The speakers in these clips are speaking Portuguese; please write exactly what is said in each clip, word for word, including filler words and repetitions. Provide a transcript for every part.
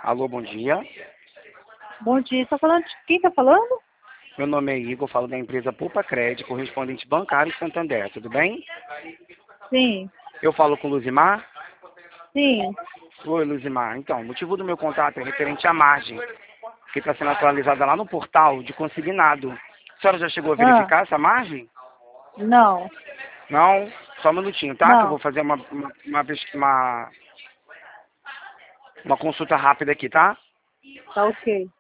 Alô, bom dia. Bom dia, tá falando de quem tá falando? Meu nome é Igor, falo da empresa Poupa Crédito, correspondente bancário Santander, tudo bem? Sim, Eu falo com Luzimar? sim. Oi, Luzimar. Então, o motivo do meu contato é referente à margem, que está sendo atualizada lá no portal de consignado. A senhora já chegou a Ah, verificar essa margem? não, Não? Só um minutinho, tá? Que eu vou não, fazer uma, uma, uma, ves- uma, uma consulta rápida aqui, tá? tá ok.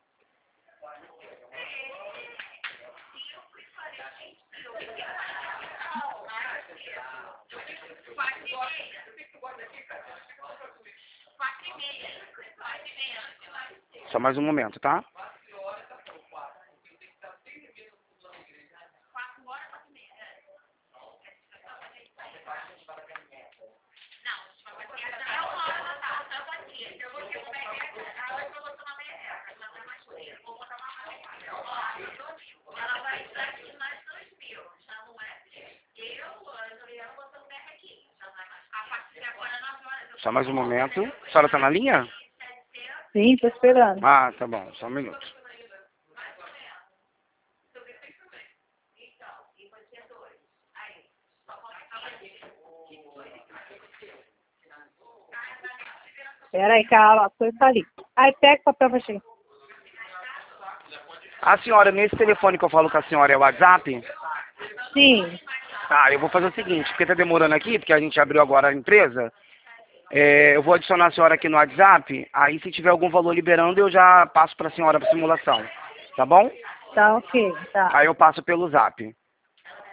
Só mais um momento, tá? Só mais um momento. A senhora tá na linha? Sim, tô esperando. Ah, tá bom. Só um minuto. Pera aí, calma, a coisa tá ali. Aí, pega o papel pra gente. A senhora, nesse telefone que eu falo com a senhora, é o WhatsApp? Sim, Tá, eu vou fazer o seguinte, porque tá demorando aqui, porque a gente abriu agora a empresa, é, eu vou adicionar a senhora aqui no WhatsApp, aí se tiver algum valor liberando, eu já passo pra senhora pra simulação, tá bom? tá ok, tá. Aí eu passo pelo Zap.